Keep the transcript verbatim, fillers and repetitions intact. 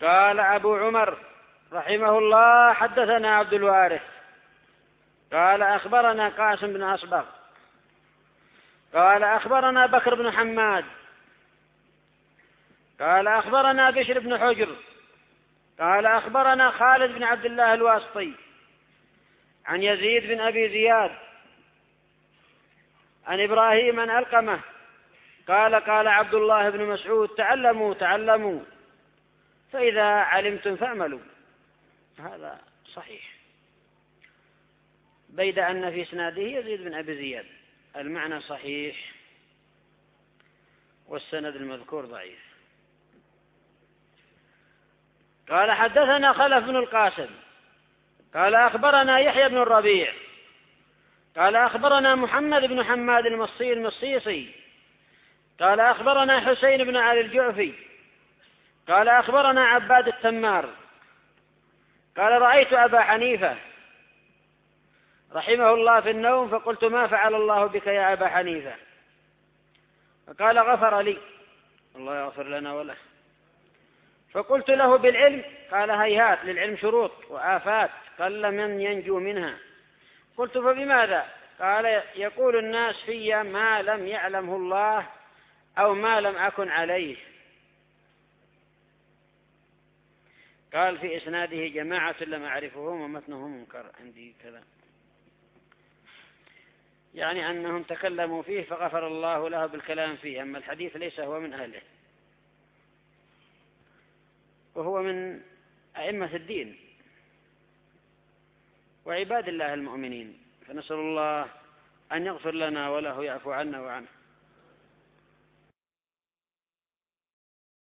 قال أبو عمر رحمه الله حدثنا عبد الوارث قال أخبرنا قاسم بن أصبغ قال أخبرنا بكر بن حماد قال أخبرنا بشر بن حجر قال أخبرنا خالد بن عبد الله الواسطي عن يزيد بن أبي زياد عن إبراهيم عن علقمة قال قال عبد الله بن مسعود تعلموا تعلموا فإذا علمتم فاعملوا. هذا صحيح، بيد أن في إسناده يزيد بن أبي زياد، المعنى صحيح والسند المذكور ضعيف. قال حدثنا خلف بن القاسم قال أخبرنا يحيى بن الربيع قال أخبرنا محمد بن حماد المصي المصيصي قال أخبرنا حسين بن علي الجعفي قال أخبرنا عباد التمار قال رأيت أبا حنيفة رحمه الله في النوم فقلت ما فعل الله بك يا أبا حنيفة؟ فقال غفر لي، الله يغفر لنا وله. فقلت له بالعلم؟ قال هيهات، للعلم شروط وآفات قل من ينجو منها. قلت فبماذا؟ قال يقول الناس في ما لم يعلمه الله أو ما لم أكن عليه. قال في إسناده جماعة لم أعرفهم ومتنهم منكر عندي كذا، يعني أنهم تكلموا فيه فغفر الله له بالكلام فيه، أما الحديث ليس هو من أهله، وهو من أئمة الدين وعباد الله المؤمنين، فنسأل الله أن يغفر لنا وله يعفو عنا وعنه.